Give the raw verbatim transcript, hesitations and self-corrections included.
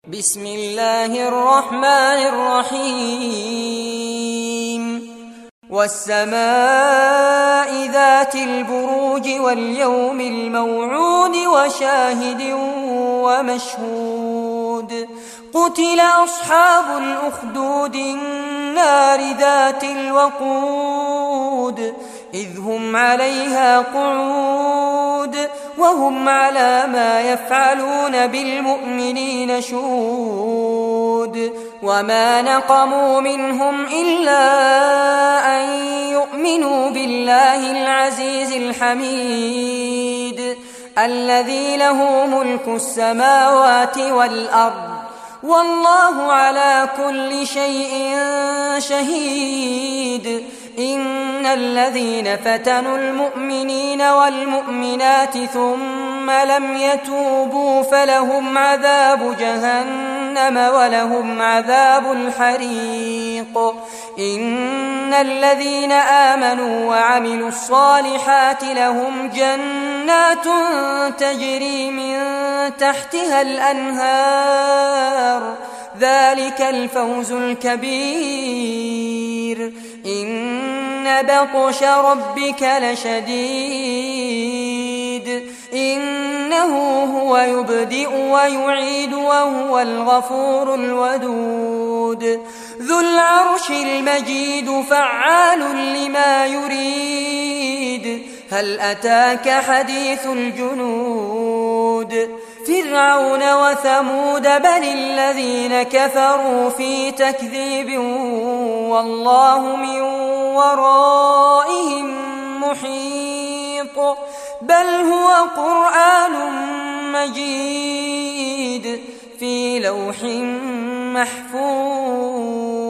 بسم الله الرحمن الرحيم والسماء ذات البروج واليوم الموعود وشاهد ومشهود قتل أصحاب الأخدود النار ذات الوقود إذ هم عليها قعود وهم على ما يفعلون بالمؤمنين شهود وما نقموا منهم إلا أن يؤمنوا بالله العزيز الحميد الذي له ملك السماوات والأرض والله على كل شيء شهيد إن الذين فتنوا المؤمنين والمؤمنات ثم لم يتوبوا فلهم عذاب جهنم ولهم عذاب الحريق إن الذين آمنوا وعملوا الصالحات لهم جنات تجري من تحتها الأنهار ذلك الفوز الكبير إن بطش ربك لشديد إنه هو يبدئ ويعيد وهو الغفور الودود ذو العرش المجيد فعال لما يريد هل أتاك حديث الجنود فرعون وثمود بل الذين كفروا في تكذيب والله من ورائهم محيط بل هو قرآن مجيد في لوح محفوظ.